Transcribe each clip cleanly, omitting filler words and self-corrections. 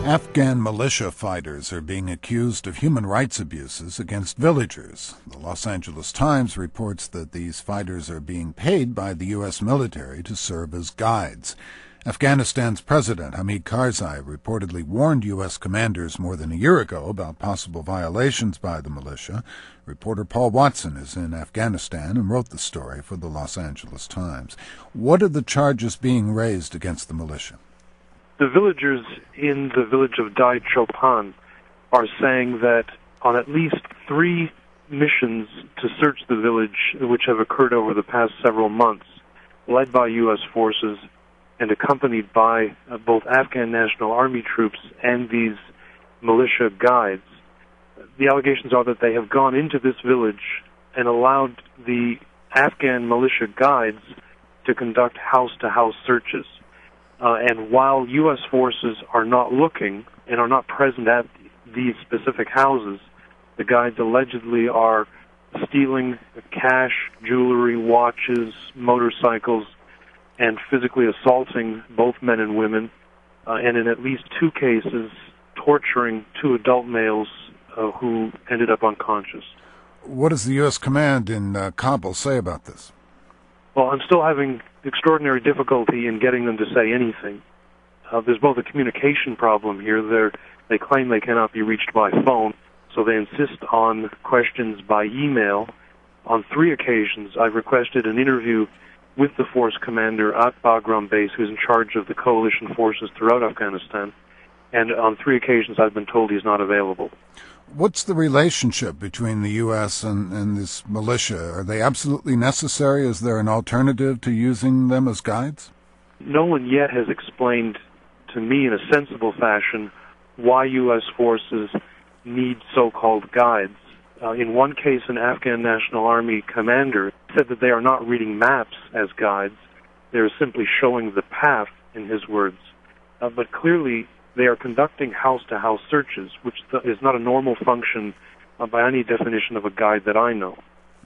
Afghan militia fighters are being accused of human rights abuses against villagers. The Los Angeles Times reports that these fighters are being paid by the U.S. military to serve as guides. Afghanistan's President Hamid Karzai reportedly warned U.S. commanders more than a year ago about possible violations by the militia. Reporter Paul Watson is in Afghanistan and wrote the story for the Los Angeles Times. What are the charges being raised against the militia? The villagers in the village of Dai Chopan are saying that on at least 3 missions to search the village, which have occurred over the past several months, led by U.S. forces and accompanied by both Afghan National Army troops and these militia guides, the allegations are that they have gone into this village and allowed the Afghan militia guides to conduct house-to-house searches. And while U.S. forces are not looking and are not present at these specific houses, the guides allegedly are stealing cash, jewelry, watches, motorcycles, and physically assaulting both men and women, and in at least 2 cases, torturing 2 adult males who ended up unconscious. What does the U.S. command in Kabul say about this? Well, I'm still having extraordinary difficulty in getting them to say anything. There's both a communication problem here. They claim they cannot be reached by phone, so they insist on questions by email. On 3 occasions, I've requested an interview with the force commander at Bagram Base, who's in charge of the coalition forces throughout Afghanistan, and on 3 occasions I've been told he's not available. What's the relationship between the U.S. and this militia? Are they absolutely necessary? Is there an alternative to using them as guides? No one yet has explained to me in a sensible fashion why U.S. forces need so-called guides. In one case, an Afghan National Army commander said that they are not reading maps as guides. They are simply showing the path, in his words. But clearly, they are conducting house-to-house searches, which is not a normal function by any definition of a guide that I know.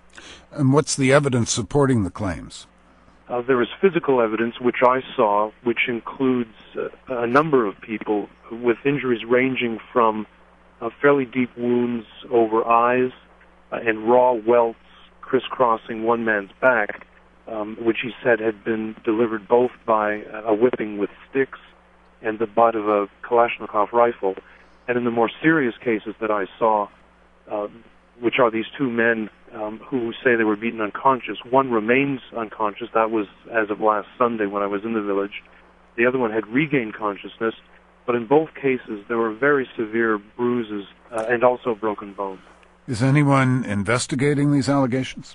And what's the evidence supporting the claims? There is physical evidence, which I saw, which includes a number of people with injuries ranging from fairly deep wounds over eyes and raw welts crisscrossing one man's back, which he said had been delivered both by a whipping with sticks and the butt of a Kalashnikov rifle. And in the more serious cases that I saw, which are these 2 men who say they were beaten unconscious, one remains unconscious. That was as of last Sunday when I was in the village. The other one had regained consciousness, but in both cases there were very severe bruises and also broken bones. Is anyone investigating these allegations?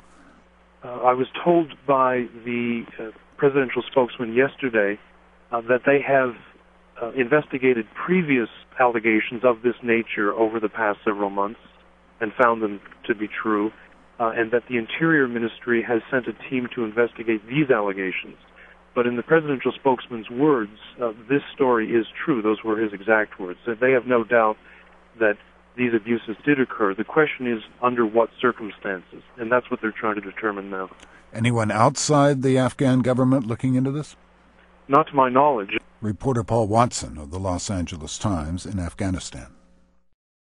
I was told by the presidential spokesman yesterday that they have investigated previous allegations of this nature over the past several months and found them to be true, and that the Interior Ministry has sent a team to investigate these allegations. But in the presidential spokesman's words, this story is true. Those were his exact words. So they have no doubt that these abuses did occur. The question is under what circumstances, and that's what they're trying to determine now. Anyone outside the Afghan government looking into this? Not to my knowledge. Reporter Paul Watson of the Los Angeles Times in Afghanistan.